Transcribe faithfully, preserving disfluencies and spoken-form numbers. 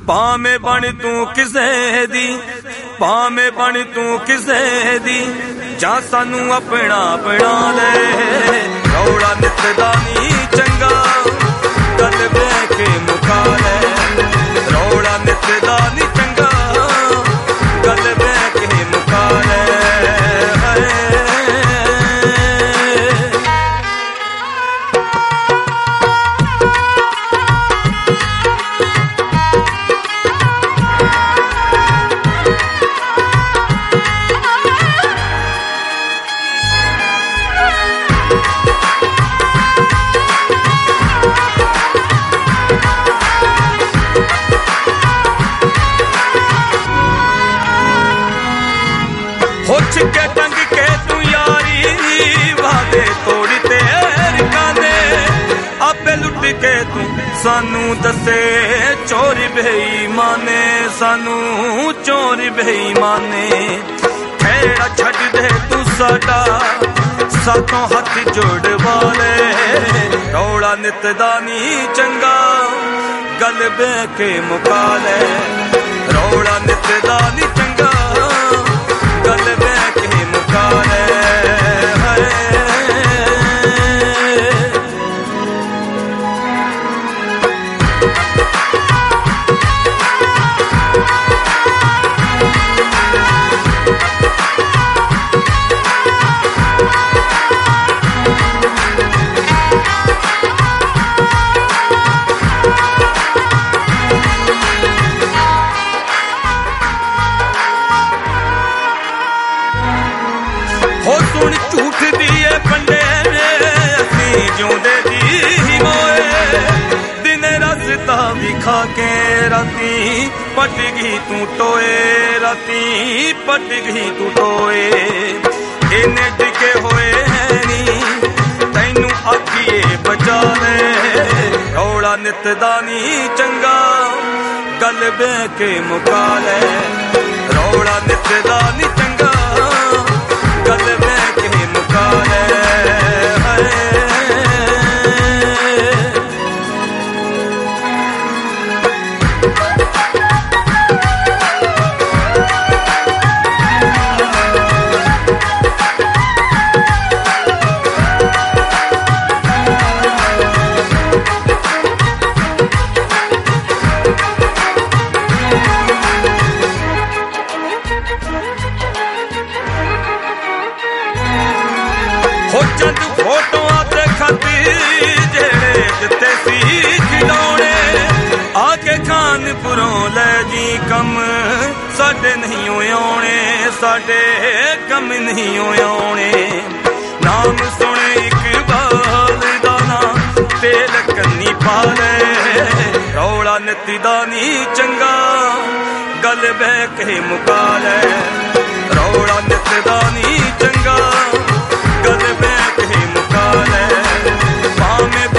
भावें बन तू किसे दी, भावें बन तू किसे दी, जा सानू अपना बना ले। रौला नित दा नी चंगा, गल बह के मुका ले। रौला नित दा नी चंगा, गल बह के मुका ले। के टंग के तू यारी, वादे तोड़ी तेरी कांदे, आपे लुट के तू सानू दसे चोरी बेईमाने, सानू चोरी बेईमाने। खेड़ा छड़ दे तू साडा, सातों हथ जोड़वा ले। रौला नित दा नी चंगा, गल बह के मुका ले। रौला नित दा नी चंगा, गल बह के मुका ले। हो सुन झूठ दिए पंडे असी जिउंदे दी ही मोए। दिन रसता भी खा के राती पट गई तू टोए, राती पट गई तू टोए। इन्ने टिके होए है नी तैनू आखिए बचा ले। रौला नित दा नी चंगा, गल बह के मुका ले। रौला नित दा नी चंगा, गल बह के मुका ले। हो चंद फोटोआं ते खती जेड़े दिते सी खिडौने, आके खानपुरों लै जी कम साडे नहीं आने, साडे कम नहीं आने। नाम सुने इकबाल दा ना तेल कन्नी पा ले। रौला नित दा नी चंगा, गल बह के मुका ले। रौला नित दा नी चंगा, गल बह के मुका ले। भावें